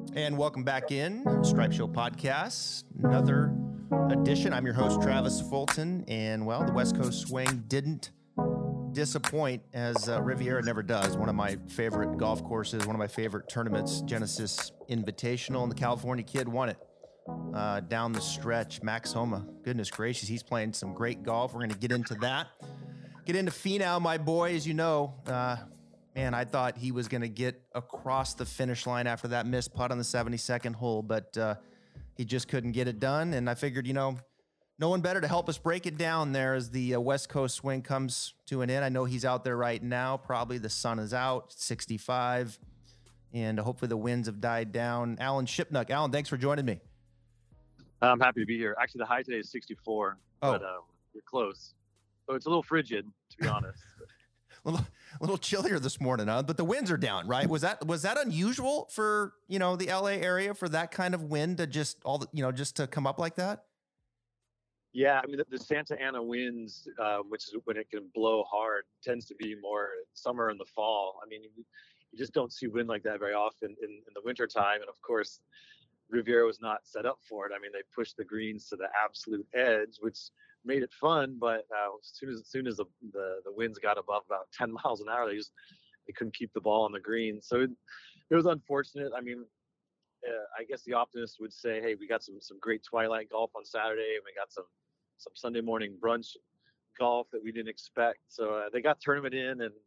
And welcome back in Stripe Show Podcast, another edition. I'm your host, Travis Fulton. And well, the West Coast Swing didn't disappoint, as Riviera never does. One of my favorite golf courses, one of my favorite tournaments, Genesis Invitational, and the California kid won it down the stretch. Max Homa, goodness gracious, he's playing some great golf. We're going to get into that. Get into Finau, my boy. As you know, man, I thought he was going to get across the finish line after that missed putt on the 72nd hole, but he just couldn't get it done. And I figured, no one better to help us break it down there as the West Coast Swing comes to an end. I know he's out there right now. Probably the sun is out, 65, and hopefully the winds have died down. Alan Shipnuck. Alan, thanks for joining me. I'm happy to be here. Actually, the high today is 64, but you're close. So it's a little frigid, to be honest. A little chillier this morning, huh? But the winds are down, right? Was that unusual for the LA area for that kind of wind to just just to come up like that? Yeah, I mean the Santa Ana winds, which is when it can blow hard, tends to be more summer and the fall. I mean, you just don't see wind like that very often in the wintertime. And of course, Riviera was not set up for it. I mean, they pushed the greens to the absolute edge, which made it fun. But as soon as the winds got above about 10 miles an hour, they couldn't keep the ball on the green. So it was unfortunate. I mean, I guess the optimist would say, hey, we got some great twilight golf on Saturday, and we got some Sunday morning brunch golf that we didn't expect. So they got tournament in, and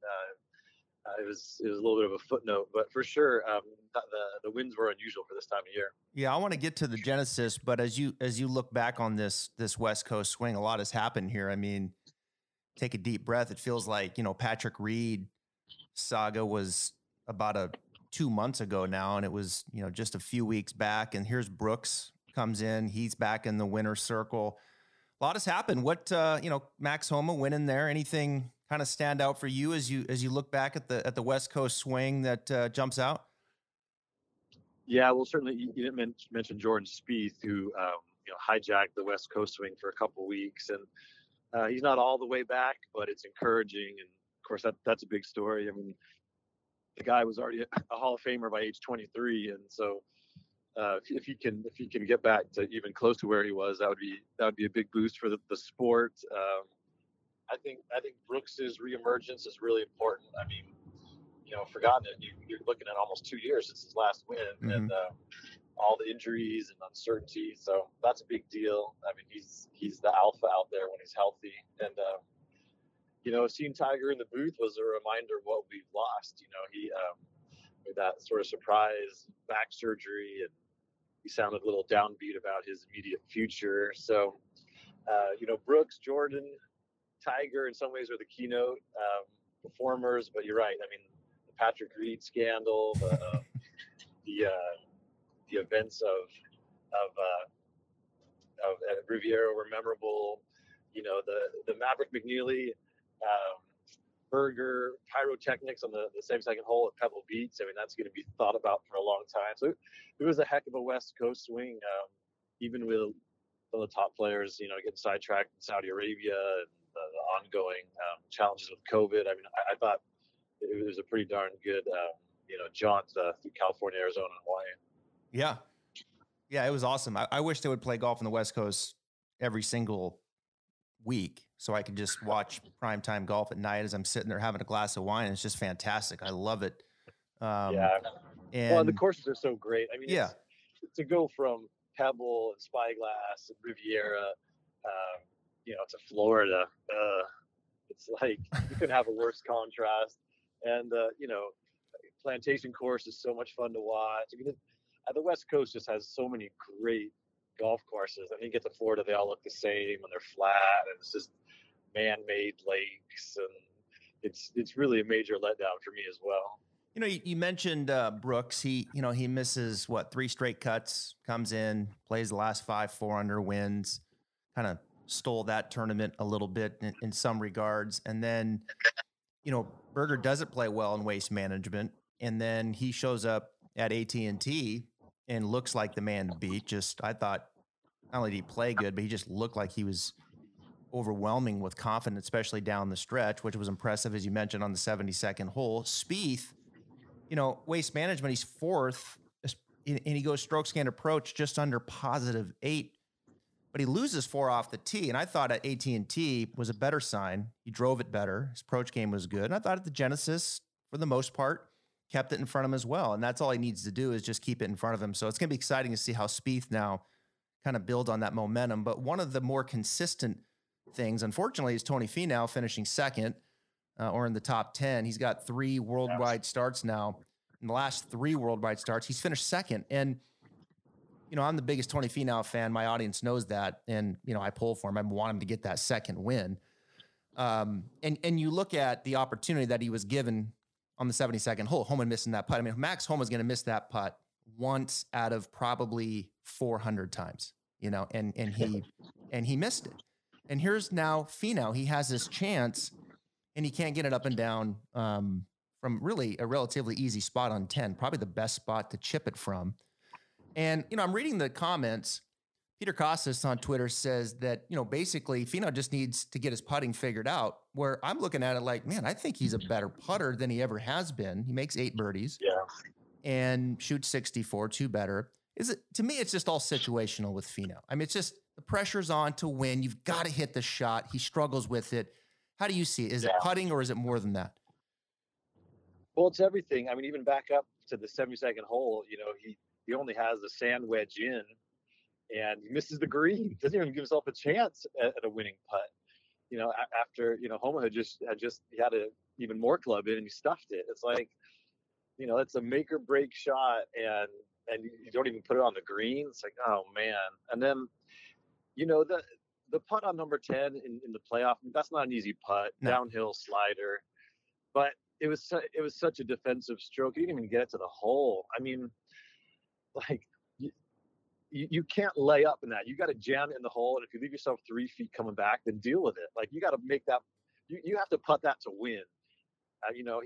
it was a little bit of a footnote, but for sure, the winds were unusual for this time of year. Yeah, I want to get to the Genesis, but as you look back on this West Coast Swing, a lot has happened here. I mean, take a deep breath. It feels like Patrick Reed saga was about 2 months ago now, and it was just a few weeks back. And here's Brooks comes in, he's back in the winner's circle. A lot has happened. What Max Homa winning there? Anything kind of stand out for you as you look back at the West Coast Swing that jumps out? Yeah, well, certainly you didn't mention Jordan Spieth, who hijacked the West Coast Swing for a couple of weeks, and he's not all the way back, but it's encouraging. And of course, that's a big story. I mean, the guy was already a Hall of Famer by age 23, and so if he can get back to even close to where he was, that would be a big boost for the sport. I think Brooks's reemergence is really important. I mean, forgotten it. You're looking at almost 2 years since his last win, mm-hmm. and all the injuries and uncertainty. So that's a big deal. I mean, he's the alpha out there when he's healthy, and seeing Tiger in the booth was a reminder of what we've lost. He with that sort of surprise back surgery, and he sounded a little downbeat about his immediate future. So, Brooks, Jordan, Tiger in some ways are the keynote performers, but you're right. I mean, the Patrick Reed scandal, the events of Riviera were memorable. The Maverick McNeely Berger pyrotechnics on the 72nd hole at Pebble Beach. I mean, that's going to be thought about for a long time. So it was a heck of a West Coast Swing, even with some of the top players, getting sidetracked in Saudi Arabia and the ongoing challenges with COVID. I mean, I thought it was a pretty darn good, jaunt through California, Arizona, and Hawaii. Yeah, it was awesome. I wish they would play golf on the West Coast every single week so I could just watch primetime golf at night as I'm sitting there having a glass of wine. It's just fantastic. I love it. And the courses are so great. I mean, to go from Pebble and Spyglass and Riviera, to Florida, it's like you couldn't have a worse contrast. And Plantation Course is so much fun to watch. I mean, the West Coast just has so many great golf courses. I mean, you get to Florida, they all look the same and they're flat, and it's just man-made lakes, and it's really a major letdown for me as well. You mentioned Brooks. He misses 3 straight cuts, comes in, plays the last 5, 4 under, wins, kind of stole that tournament a little bit in some regards. And then, Berger doesn't play well in waste management, and then he shows up at AT&T and looks like the man to beat. I thought not only did he play good, but he just looked like he was overwhelming with confidence, especially down the stretch, which was impressive, as you mentioned, on the 72nd hole. Spieth, waste management, he's 4th, and he goes strokes gained approach just under +8, but he loses 4 off the tee. And I thought at AT&T was a better sign. He drove it better. His approach game was good. And I thought at the Genesis, for the most part, kept it in front of him as well. And that's all he needs to do is just keep it in front of him. So it's going to be exciting to see how Spieth now kind of builds on that momentum. But one of the more consistent things, unfortunately, is Tony Finau finishing second or in the top 10. He's got 3 worldwide starts now. In the last 3 worldwide starts, he's finished second. And you know, I'm the biggest Tony Finau fan. My audience knows that. And, you know, I pull for him. I want him to get that second win. And you look at the opportunity that he was given on the 72nd hole, Homan missing that putt. I mean, Max Homa's going to miss that putt once out of probably 400 times, you know, and he missed it. And here's now Finau. He has this chance and he can't get it up and down from really a relatively easy spot on 10, probably the best spot to chip it from. And, you know, I'm reading the comments. Peter Costas on Twitter says that, you know, basically Finau just needs to get his putting figured out, where I'm looking at it like, man, I think he's a better putter than he ever has been. He makes 8 birdies and shoots 64, 2 better. To me, it's just all situational with Finau. I mean, it's just the pressure's on to win. You've got to hit the shot. He struggles with it. How do you see it? Is it putting or is it more than that? Well, it's everything. I mean, even back up to the 72nd hole, you know, he only has the sand wedge in and he misses the green. Doesn't even give himself a chance at a winning putt. You know, after, you know, Homa he had a even more club in and he stuffed it. It's like, you know, it's a make or break shot and you don't even put it on the green. It's like, oh man. And then, you know, the putt on number 10 in the playoff, that's not an easy putt, downhill slider, but it was such a defensive stroke. You didn't even get it to the hole. I mean, like you can't lay up in that. You got to jam it in the hole, and if you leave yourself 3 feet coming back, then deal with it. Like you got to make that. You have to putt that to win. You know,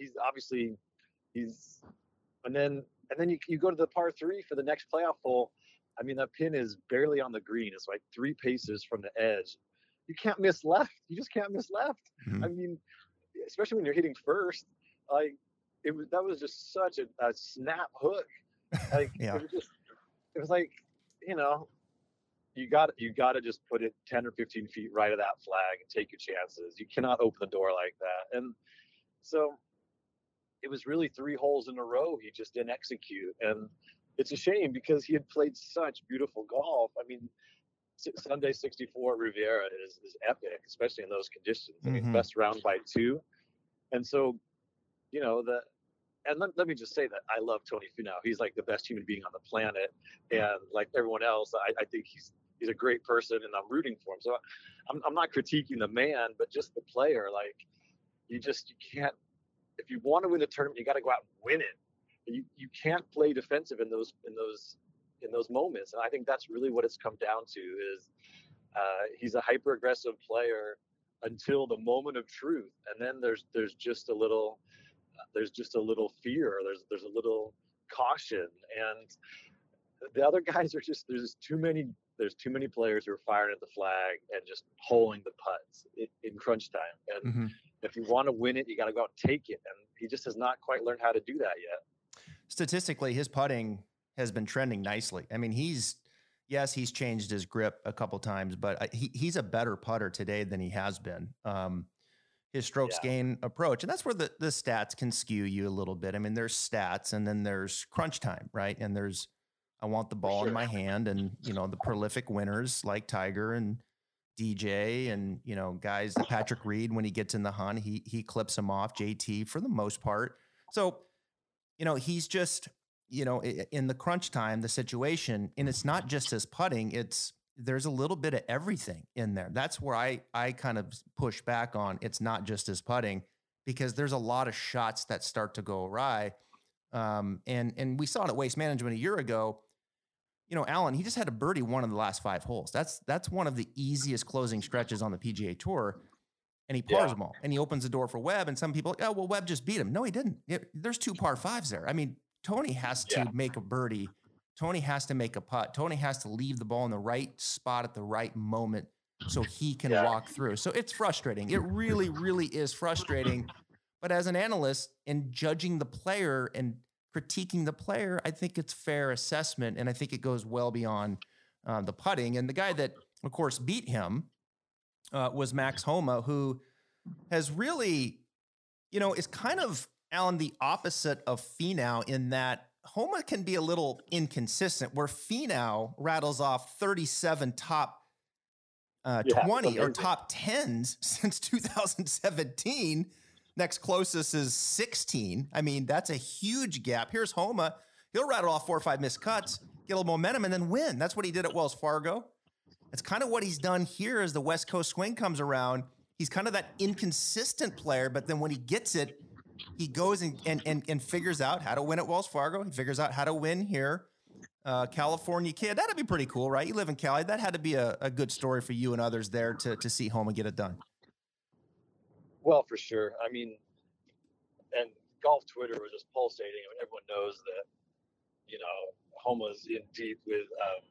and then you go to the par 3 for the next playoff hole. I mean, that pin is barely on the green. It's like 3 paces from the edge. You can't miss left. You just can't miss left. Mm-hmm. I mean, especially when you're hitting first, like that was just such a snap hook. Like it was like, you know, you got to just put it 10 or 15 feet right of that flag and take your chances. You cannot open the door like that. And so it was really 3 holes in a row he just didn't execute. And it's a shame because he had played such beautiful golf. I mean, Sunday 64 at Riviera is epic, especially in those conditions. I mean, best round by 2. And so, you know, and let me just say that I love Tony Finau. He's like the best human being on the planet. And like everyone else, I think he's a great person and I'm rooting for him. So I'm not critiquing the man, but just the player. Like you can't, if you want to win the tournament, you got to go out and win it. You can't play defensive in those moments. And I think that's really what it's come down to is he's a hyper aggressive player until the moment of truth. And then there's just a little fear. There's a little caution, and the other guys are just there's too many players who are firing at the flag and just holing the putts in crunch time. And if you want to win it, you got to go out and take it. And he just has not quite learned how to do that yet. Statistically, his putting has been trending nicely. I mean, he's changed his grip a couple times, but he's a better putter today than he has been. His strokes gain approach. And that's where the stats can skew you a little bit. I mean, there's stats and then there's crunch time, right? And there's, I want the ball in my hand, and, you know, the prolific winners like Tiger and DJ and, you know, guys, Patrick Reed, when he gets in the hunt, he clips him off, JT for the most part. So, you know, he's just, you know, in the crunch time, the situation, and it's not just his putting, there's a little bit of everything in there. That's where I kind of push back on. It's not just his putting, because there's a lot of shots that start to go awry. And we saw it at Waste Management a year ago. You know, Alan, he just had a birdie 1 of the last 5 holes. That's one of the easiest closing stretches on the PGA Tour. And he pars them all, and he opens the door for Webb. And some people, oh, well, Webb just beat him. No, he didn't. There's 2 par 5s there. I mean, Tony has to make a birdie. Tony has to make a putt. Tony has to leave the ball in the right spot at the right moment so he can walk through. So it's frustrating. It really, really is frustrating. But as an analyst and judging the player and critiquing the player, I think it's fair assessment, and I think it goes well beyond the putting. And the guy that, of course, beat him was Max Homa, who has really, is kind of, Alan, the opposite of Finau in that Homa can be a little inconsistent, where Finau rattles off 37 top 20 or top 10s since 2017. Next closest is 16. I mean, that's a huge gap. Here's Homa. He'll rattle off 4 or 5 missed cuts, get a little momentum, and then win. That's what he did at Wells Fargo. It's kind of what he's done here as the West Coast swing comes around. He's kind of that inconsistent player, but then when he gets it, he goes and figures out how to win at Wells Fargo. He figures out how to win here. California kid. That'd be pretty cool, right? You live in Cali. That had to be a good story for you and others there to see Homa get it done. Well, for sure. I mean, and golf Twitter was just pulsating. I mean, everyone knows that, Homa's in deep with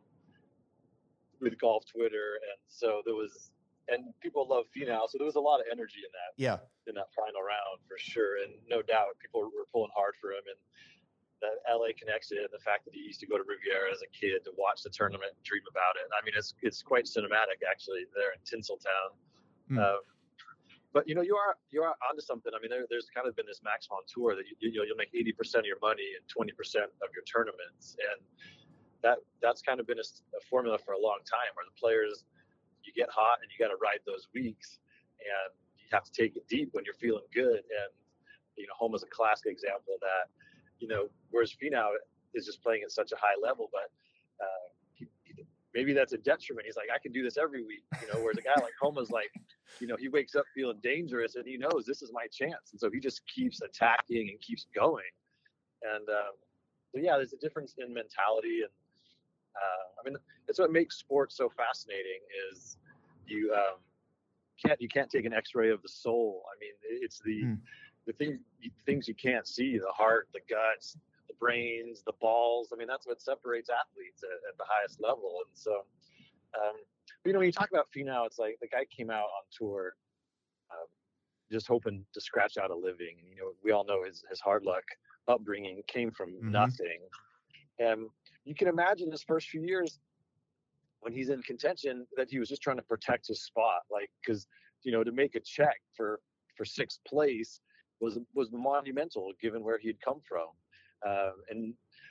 golf Twitter. And so and people love Finau. So there was a lot of energy in that. Yeah. In that final round for sure. And no doubt people were pulling hard for him. And that LA connection, and the fact that he used to go to Riviera as a kid to watch the tournament and dream about it. I mean, it's quite cinematic actually there in Tinseltown. But you are onto something. I mean, there's kind of been this Max Homa tour that you'll make 80% of your money in 20% of your tournaments, and that's kind of been a formula for a long time, where the players, you get hot and you got to ride those weeks, and you have to take it deep when you're feeling good. And Homa's a classic example of that. Whereas Finau is just playing at such a high level, but maybe that's a detriment. He's like, I can do this every week, whereas a guy like Homa's like, he wakes up feeling dangerous and he knows this is my chance. And so he just keeps attacking and keeps going. And so, yeah, there's a difference in mentality. And I mean, it's what makes sports so fascinating is you can't take an x-ray of the soul. I mean, it's the things you can't see, the heart, the guts, the brains, the balls. I mean, that's what separates athletes at the highest level. And so, when you talk about Finau, it's like the guy came out on tour just hoping to scratch out a living. And, we all know his hard luck upbringing came from nothing. And you can imagine his first few years when he's in contention that he was just trying to protect his spot. Like, because, to make a check for 6th place was monumental given where he had come from. And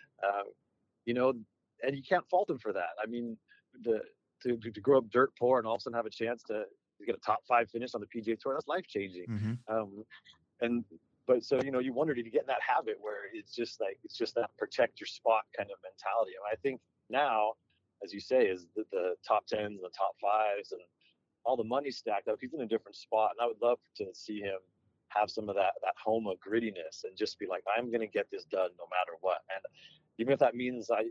you can't fault him for that. I mean, to grow up dirt poor and all of a sudden have a chance to get a top 5 finish on the PGA Tour, that's life changing. But so, you wonder, did he get in that habit where it's just that protect your spot kind of mentality? And I think now, as you say, is the top 10s and the top 5s and all the money stacked up, he's in a different spot. And I would love to see him have some of that Homa grittiness and just be like, I'm going to get this done no matter what. And even if that means I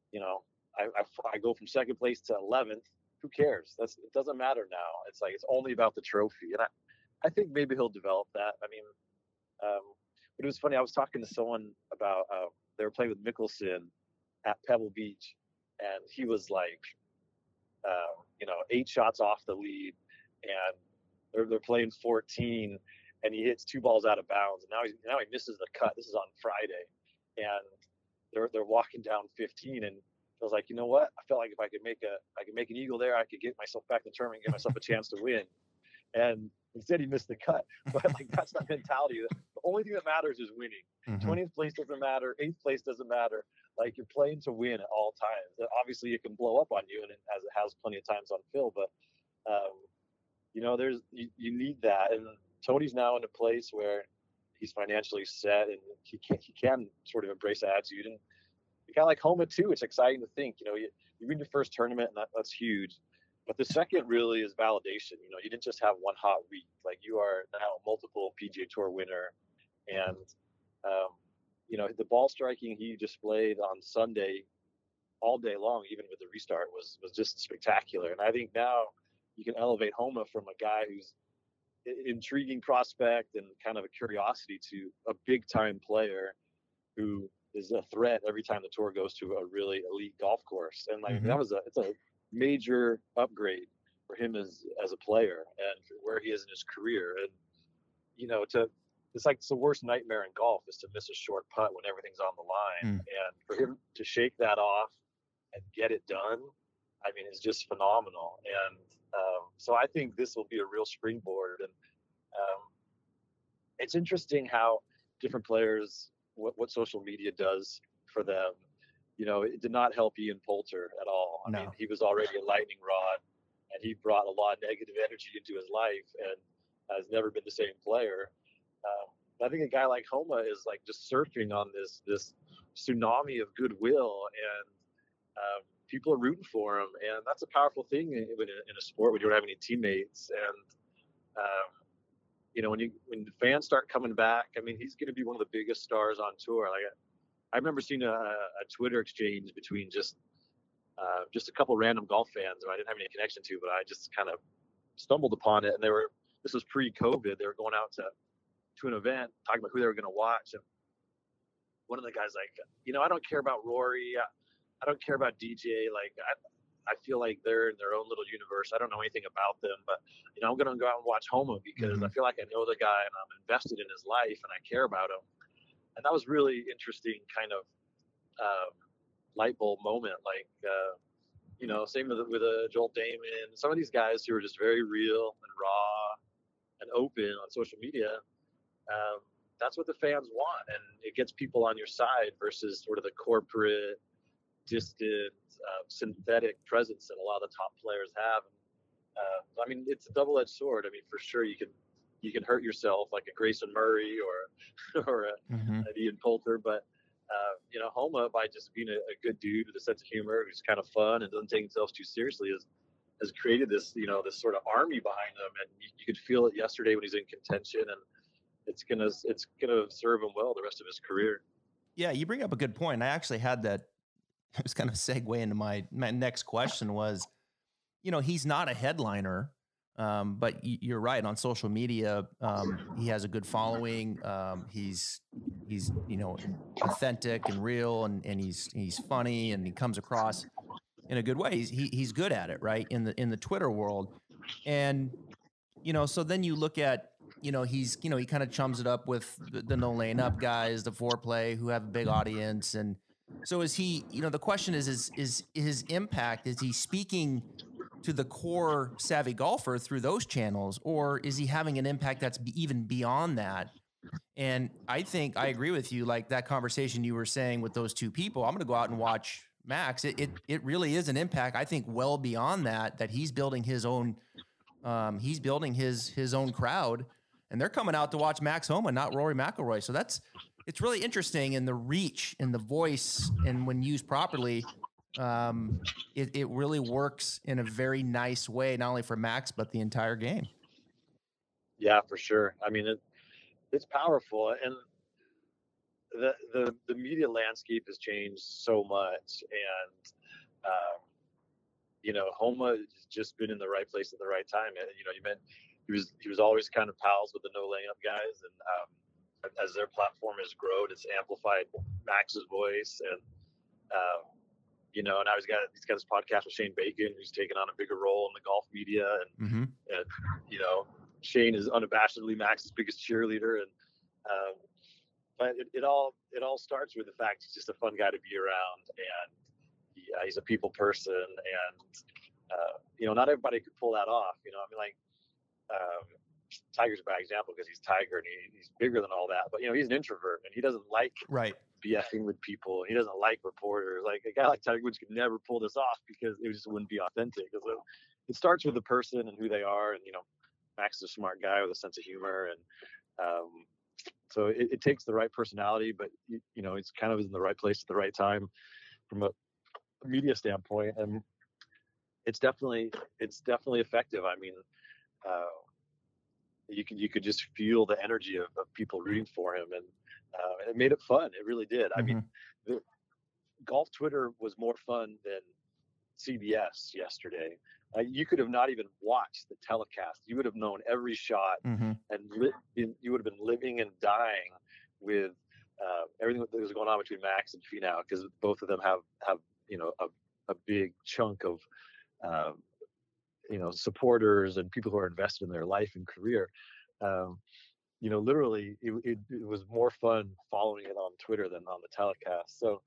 go from 2nd place to 11th, who cares? It doesn't matter now. It's like, it's only about the trophy. And I think maybe he'll develop that. I mean, but it was funny. I was talking to someone about, they were playing with Mickelson at Pebble Beach, and he was like, 8 shots off the lead, and they're playing 14, and he hits 2 balls out of bounds, and now he misses the cut. This is on Friday, and they're walking down 15, and I was like, you know what? I felt like if I could make an eagle there, I could get myself back in the tournament, and get myself a chance to win. And instead, he missed the cut. But like, that's not mentality. The only thing that matters is winning. 20th place doesn't matter. 8th place doesn't matter. Like, you're playing to win at all times. Obviously, it can blow up on you, and as it has plenty of times on Phil. But you need that. And Tony's now in a place where he's financially set, and he can sort of embrace that attitude. And a guy like Homa too, it's exciting to think. You win your first tournament, and that's huge. But the second really is validation. You didn't just have one hot week. Like, you are now a multiple PGA Tour winner. And, the ball striking he displayed on Sunday all day long, even with the restart, was just spectacular. And I think now you can elevate Homa from a guy who's an intriguing prospect and kind of a curiosity to a big-time player who is a threat every time the tour goes to a really elite golf course. And like, it's a major upgrade for him as a player and where he is in his career. And to it's the worst nightmare in golf is to miss a short putt when everything's on the line. And for him to shake that off and get it done, I mean, it's just phenomenal. And so I think this will be a real springboard. And it's interesting how different players, what social media does for them. You know, it did not help Ian Poulter at all. I mean, he was already a lightning rod, and he brought a lot of negative energy into his life and has never been the same player. I think a guy like Homa is like just surfing on this tsunami of goodwill, and people are rooting for him, and that's a powerful thing in a sport when you don't have any teammates. And you know, when the fans start coming back, I mean, he's going to be one of the biggest stars on tour. Like I remember seeing a Twitter exchange between just a couple random golf fans who I didn't have any connection to, but I just kind of stumbled upon it, and this was pre-COVID. They were going out to an event, talking about who they were going to watch, and one of the guys like, you know, I don't care about Rory, I don't care about DJ. Like I feel like they're in their own little universe. I don't know anything about them, but you know, I'm going to go out and watch Homa because I feel like I know the guy and I'm invested in his life and I care about him. And that was really interesting, kind of light bulb moment. Like you know, same with Joel Damon. Some of these guys who are just very real and raw and open on social media. That's what the fans want, and it gets people on your side versus sort of the corporate, distant, synthetic presence that a lot of the top players have. I mean, it's a double-edged sword. I mean, for sure, you can hurt yourself like a Grayson Murray or an Ian Poulter, but you know, Homa, by just being a good dude with a sense of humor, who's kind of fun and doesn't take himself too seriously, has created this, you know, this sort of army behind him, and you could feel it yesterday when he's in contention, and it's gonna serve him well the rest of his career. Yeah, you bring up a good point. I actually had that. It was kind of a segue into my next question was, you know, he's not a headliner, but you're right. On social media, he has a good following. He's you know, authentic and real, and he's funny, and he comes across in a good way. He's good at it, right? In the Twitter world, and you know, so then you look at, you know, he kind of chums it up with the No Laying Up guys, the Foreplay, who have a big audience. And so is he, you know, the question is his impact, is he speaking to the core savvy golfer through those channels, or is he having an impact that's even beyond that? And I think I agree with you. Like that conversation you were saying with those two people, I'm going to go out and watch Max. It really is an impact. I think well beyond that he's building his own, his own crowd, and they're coming out to watch Max Homa, not Rory McIlroy. So it's really interesting, and the reach and the voice, and when used properly, it really works in a very nice way, not only for Max, but the entire game. Yeah, for sure. I mean, it's powerful, and the media landscape has changed so much, and you know, Homa has just been in the right place at the right time. And, you know, he was always kind of pals with the No Laying Up guys, and as their platform has grown, it's amplified Max's voice, and you know, now he's got this podcast with Shane Bacon, who's taken on a bigger role in the golf media, and you know, Shane is unabashedly Max's biggest cheerleader, and but it all starts with the fact he's just a fun guy to be around, and he's a people person, and you know, not everybody could pull that off. You know, I mean, like Tiger's a bad example because he's Tiger and he's bigger than all that, but you know, he's an introvert and he doesn't like BFing with people, and he doesn't like reporters. Like a guy like Tiger Woods could never pull this off because it just wouldn't be authentic. So it starts with the person and who they are, and you know, Max is a smart guy with a sense of humor, and so it takes the right personality, but you know, it's kind of in the right place at the right time from a media standpoint, and it's definitely effective. I mean, you could just feel the energy of people rooting for him, and it made it fun. It really did. I mean, the golf Twitter was more fun than CBS yesterday. You could have not even watched the telecast. You would have known every shot, and you would have been living and dying with everything that was going on between Max and Finau, because both of them have you know, a big chunk of you know, supporters and people who are invested in their life and career. literally it was more fun following it on Twitter than on the telecast. So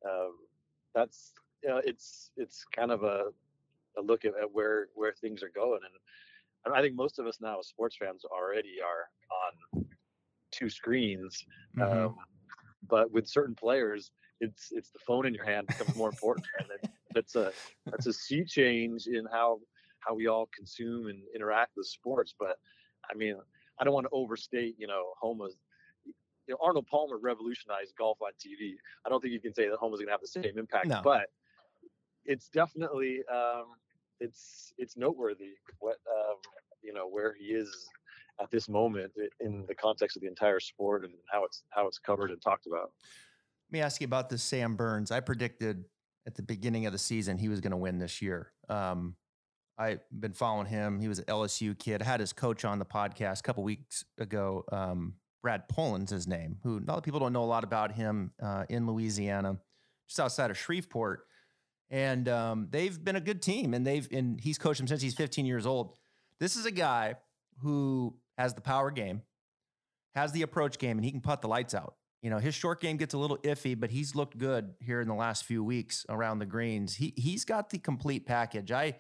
that's it's kind of a look at where things are going. And I think most of us now as sports fans already are on two screens. Mm-hmm. But with certain players, it's the phone in your hand becomes more important, and that's a sea change in how we all consume and interact with sports. But I mean, I don't want to overstate, Homa's. Arnold Palmer revolutionized golf on TV. I don't think you can say that Homa's going to have the same impact, No. but it's definitely it's noteworthy what where he is at this moment in the context of the entire sport and how it's covered and talked about. Let me ask you about this Sam Burns. I predicted at the beginning of the season he was going to win this year. I've been following him. He was an LSU kid. I had his coach on the podcast a couple weeks ago. Brad Poland's his name, who a lot of people don't know a lot about him in Louisiana, just outside of Shreveport. And they've been a good team, and he's coached him since he's 15 years old. This is a guy who has the power game, has the approach game, and he can putt the lights out. His short game gets a little iffy, but he's looked good here in the last few weeks around the greens. He's got the complete package. I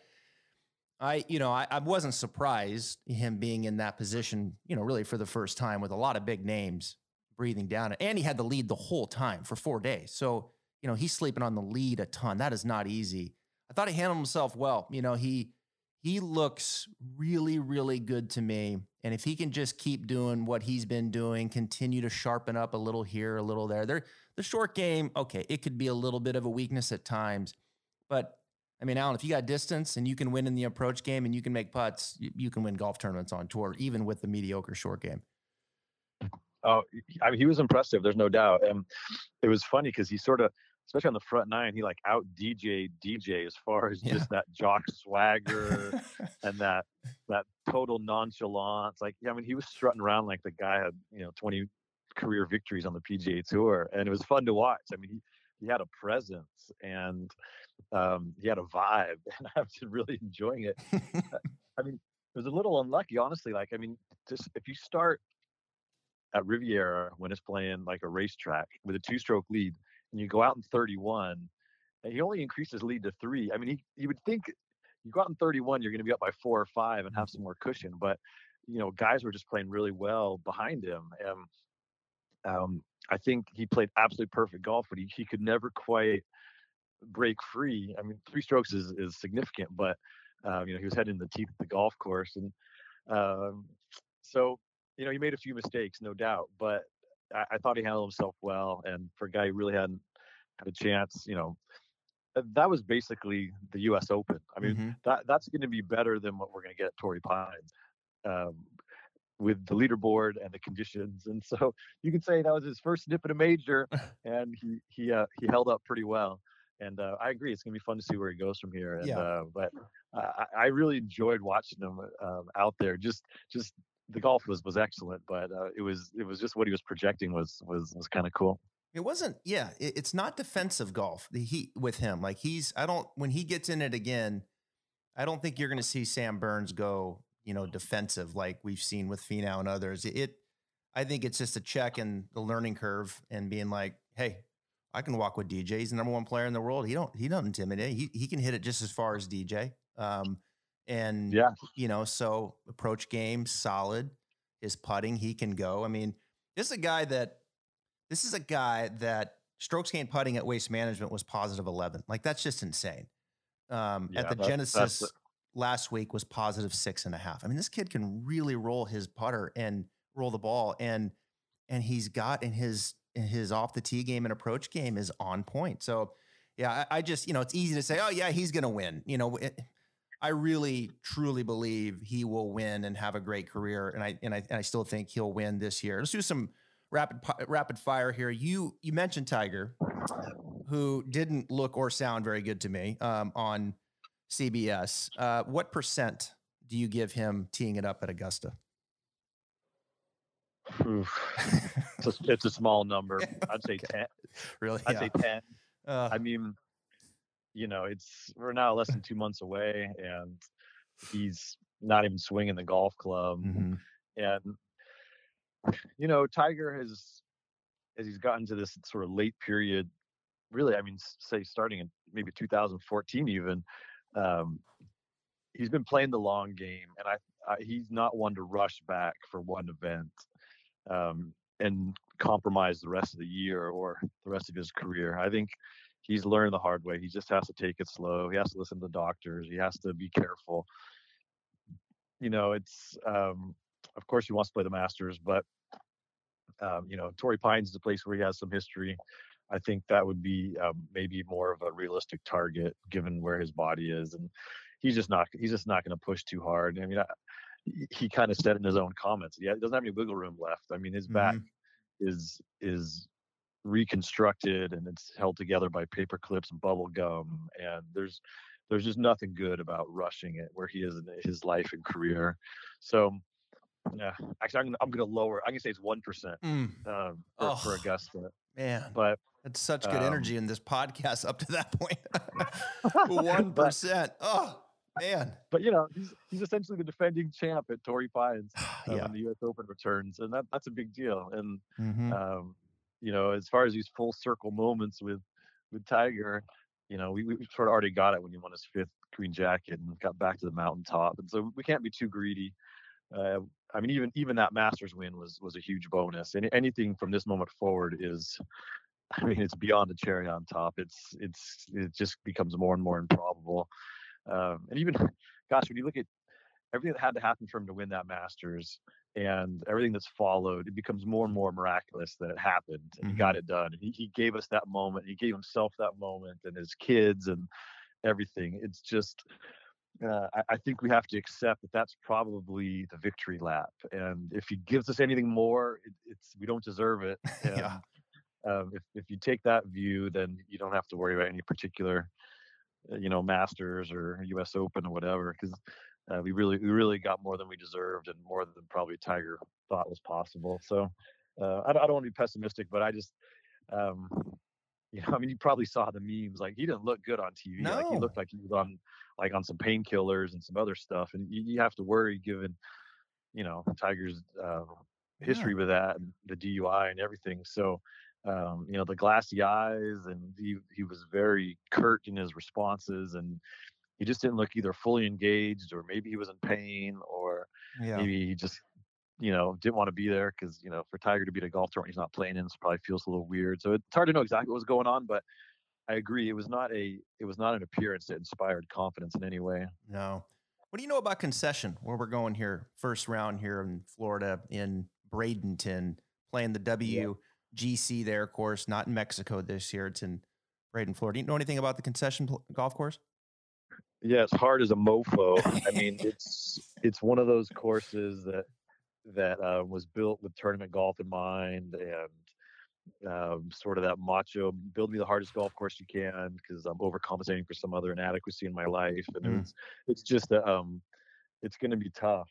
wasn't surprised him being in that position, really for the first time with a lot of big names breathing down it. And he had the lead the whole time for 4 days. So, he's sleeping on the lead a ton. That is not easy. I thought he handled himself well. He looks really, really good to me. And if he can just keep doing what he's been doing, continue to sharpen up a little here, a little there. The short game, okay, it could be a little bit of a weakness at times. But, I mean, Alan, if you got distance and you can win in the approach game and you can make putts, you can win golf tournaments on tour, even with the mediocre short game. Oh, I mean, he was impressive. There's no doubt. And it was funny because he sort of, especially on the front nine, he like out DJ as far as just that jock swagger and that total nonchalance. Like, I mean, he was strutting around like the guy had 20 career victories on the PGA Tour, and it was fun to watch. I mean, he had a presence and he had a vibe, and I was really enjoying it. I mean, it was a little unlucky, honestly. Like, I mean, just if you start at Riviera when it's playing like a racetrack with a 2-stroke lead, and you go out in 31, and he only increases lead to 3. I mean, you would think you go out in 31, you're going to be up by 4 or 5 and have some more cushion. But guys were just playing really well behind him, and I think he played absolutely perfect golf, but he could never quite break free. I mean, 3 strokes is significant, but he was heading in the teeth of the golf course, and so he made a few mistakes, no doubt, but I thought he handled himself well, and for a guy who really hadn't had a chance, that was basically the U.S. Open. I mean, that's going to be better than what we're going to get at Torrey Pines with the leaderboard and the conditions. And so you can say that was his first sniff at a major, and he held up pretty well. And I agree, it's going to be fun to see where he goes from here. And but I really enjoyed watching him out there. Just the golf was excellent, but it was just what he was projecting was kind of cool. It wasn't, it's not defensive golf. With him, like when he gets in it again, I don't think you're going to see Sam Burns go, defensive like we've seen with Finau and others. I think it's just a check in the learning curve and being like, hey, I can walk with DJ. He's the number 1 player in the world. He don't intimidate. He can hit it just as far as DJ. And so approach game, solid. His putting, he can go. I mean, this is a guy that strokes gained putting at Waste Management was positive 11. Like, that's just insane. At the Genesis last week was positive 6.5. I mean, this kid can really roll his putter and roll the ball, and he's got in his off the tee game and approach game is on point. So I just, it's easy to say, oh yeah, he's going to win. I really truly believe he will win and have a great career. And I still think he'll win this year. Let's do some rapid fire here. You mentioned Tiger, who didn't look or sound very good to me on CBS. What percent do you give him teeing it up at Augusta? It's a small number. I'd say 10. Really? I'd say 10. I mean, we're now less than 2 months away, and he's not even swinging the golf club. Mm-hmm. And Tiger has, as he's gotten to this sort of late period, really, I mean, say starting in maybe 2014 even, um, he's been playing the long game, and he's not one to rush back for one event and compromise the rest of the year or the rest of his career. I think he's learned the hard way. He just has to take it slow. He has to listen to the doctors. He has to be careful. It's of course he wants to play the Masters, but Torrey Pines is a place where he has some history. I think that would be maybe more of a realistic target given where his body is, and he's just not going to push too hard. I mean, he kind of said in his own comments, he doesn't have any wiggle room left. I mean, his back is reconstructed and it's held together by paper clips and bubble gum, and there's just nothing good about rushing it where he is in his life and career. So yeah, actually, I'm going to lower. I'm going to say it's 1% for Augusta. Man, but that's such good energy in this podcast up to that point. 1%. Oh man. But he's essentially the defending champ at Torrey Pines when the U.S. Open returns, and that's a big deal. And as far as these full circle moments with Tiger, we sort of already got it when he won his 5th green jacket and got back to the mountaintop, and so we can't be too greedy. I mean, even that Masters win was a huge bonus. And anything from this moment forward is, I mean, it's beyond the cherry on top. It just becomes more and more improbable. And even, gosh, when you look at everything that had to happen for him to win that Masters and everything that's followed, it becomes more and more miraculous that it happened and he got it done. And he gave us that moment. He gave himself that moment and his kids and everything. It's just, I think we have to accept that that's probably the victory lap. And if he gives us anything more, we don't deserve it. And, if you take that view, then you don't have to worry about any particular, Masters or U.S. Open or whatever, because we really got more than we deserved and more than probably Tiger thought was possible. So I don't want to be pessimistic, but I just, I mean, you probably saw the memes. Like, he didn't look good on TV. No. Like, he looked like he was on some painkillers and some other stuff. And you have to worry given, Tiger's history with that and the DUI and everything. So, the glassy eyes, and he was very curt in his responses, and he just didn't look either fully engaged, or maybe he was in pain, or maybe he just didn't want to be there because, for Tiger to beat a golf tournament he's not playing in, probably feels a little weird. So it's hard to know exactly what was going on, but I agree. It was not an appearance that inspired confidence in any way. No. What do you know about concession, where we're going here, first round here in Florida, in Bradenton, playing the WGC there, of course, not in Mexico this year. It's in Bradenton, Florida. Do you know anything about the concession golf course? Yeah, it's hard as a mofo. I mean, it's one of those courses that was built with tournament golf in mind, and sort of that macho, build me the hardest golf course you can because I'm overcompensating for some other inadequacy in my life. And it's just it's going to be tough.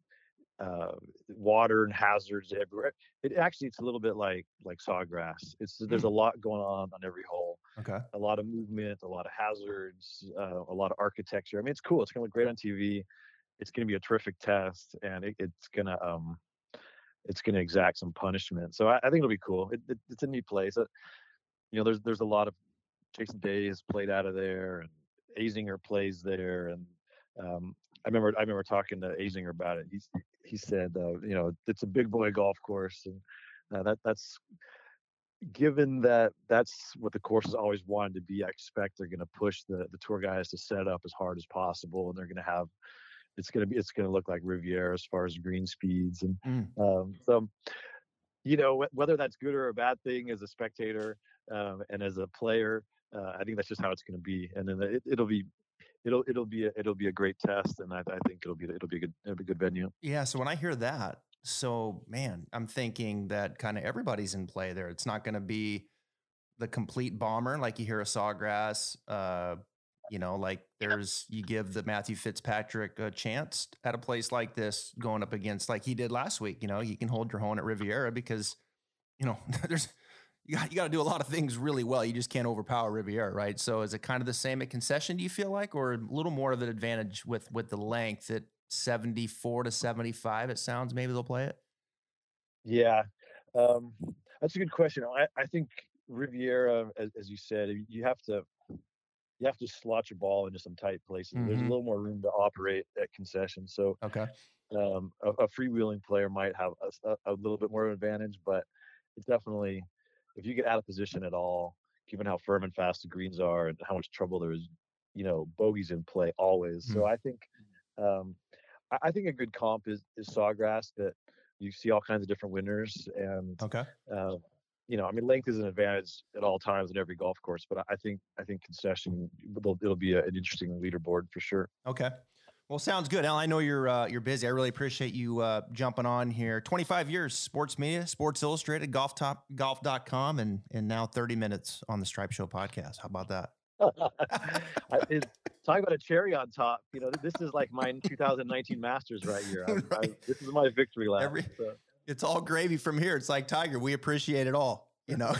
Water and hazards everywhere. It's a little bit like Sawgrass. There's a lot going on every hole. Okay. A lot of movement, a lot of hazards, a lot of architecture. I mean, it's cool. It's going to look great on TV. It's going to be a terrific test, and it's going to exact some punishment. So I think it'll be cool. It's a neat place. There's a lot of Jason Day has played out of there, and Azinger plays there, and I remember talking to Azinger about it. He said, it's a big boy golf course, and that's given that's what the course has always wanted to be. I expect they're going to push the tour guys to set it up as hard as possible, and they're going to have. It's going to look like Riviera as far as green speeds, and so whether that's good or a bad thing as a spectator and as a player, I think that's just how it's going to be, and then it'll be a great test, and I think it'll be a good venue. Yeah. So when I hear that, man, I'm thinking that kind of everybody's in play there. It's not going to be the complete bomber like you hear of Sawgrass. Like you give the Matthew Fitzpatrick a chance at a place like this going up against like he did last week. You can hold your own at Riviera because, there's you got to do a lot of things really well. You just can't overpower Riviera, right? So is it kind of the same at concession, do you feel like, or a little more of an advantage with the length at 74 to 75? It sounds maybe they'll play it. Yeah, that's a good question. I think Riviera, as you said, you have to slot your ball into some tight places. There's a little more room to operate at concession. So Okay. a freewheeling player might have a little bit more of an advantage, but it's definitely, if you get out of position at all, given how firm and fast the greens are and how much trouble there is, bogeys in play always. So I think I think a good comp is Sawgrass, that you see all kinds of different winners, and Okay. length is an advantage at all times in every golf course, but I think concession, it'll be an interesting leaderboard for sure. Okay. Well, sounds good. Al, I know you're busy. I really appreciate you jumping on here. 25 years, sports media, Sports Illustrated, golf.com, and now 30 minutes on the Stripe Show podcast. How about that? Talk about a cherry on top. This is like my 2019 Masters right here. This is my victory lap. It's all gravy from here. It's like Tiger. We appreciate it all. Yeah,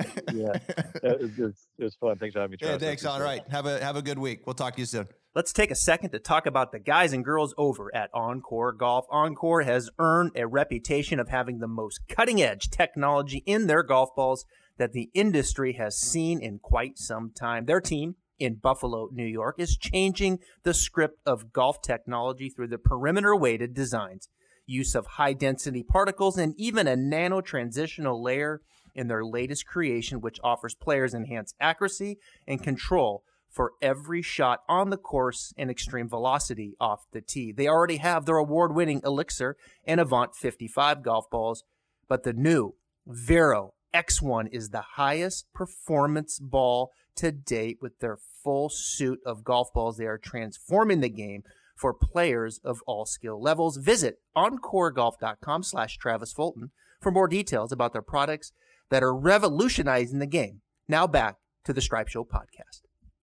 it was fun. Thanks for having me. Yeah, thanks. All right. Have a good week. We'll talk to you soon. Let's take a second to talk about the guys and girls over at Encore Golf. Encore has earned a reputation of having the most cutting-edge technology in their golf balls that the industry has seen in quite some time. Their team in Buffalo, New York, is changing the script of golf technology through the perimeter-weighted designs, use of high-density particles, and even a nano-transitional layer in their latest creation, which offers players enhanced accuracy and control for every shot on the course and extreme velocity off the tee. They already have their award-winning Elixir and Avant 55 golf balls, but the new Vero X1 is the highest performance ball to date. With their full suit of golf balls, they are transforming the game for players of all skill levels. Visit encoregolf.com/Travis Fulton for more details about their products that are revolutionizing the game. Now back to the Stripe Show podcast.